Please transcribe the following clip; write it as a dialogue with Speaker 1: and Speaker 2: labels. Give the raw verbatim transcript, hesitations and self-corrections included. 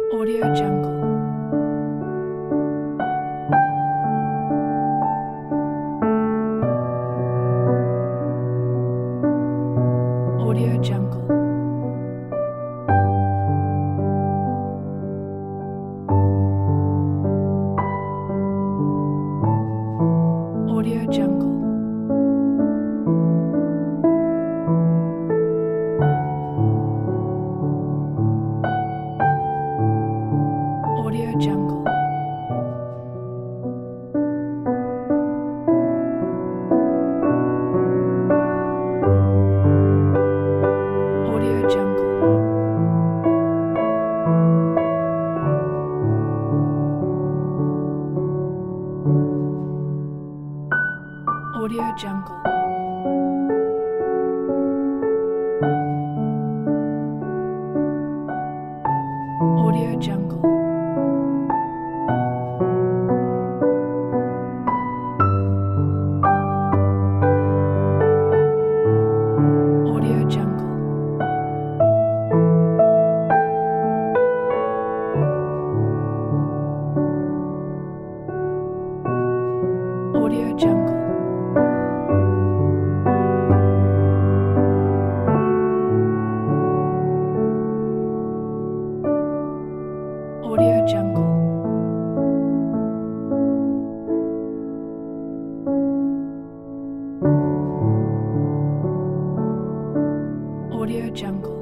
Speaker 1: Audio Jungle. Audio Jungle. Audio Jungle. Audio Jungle. Audio Jungle. Audio Jungle. Audio Jungle. Audio Jungle. Audio Jungle. Audio Jungle. Audio Jungle.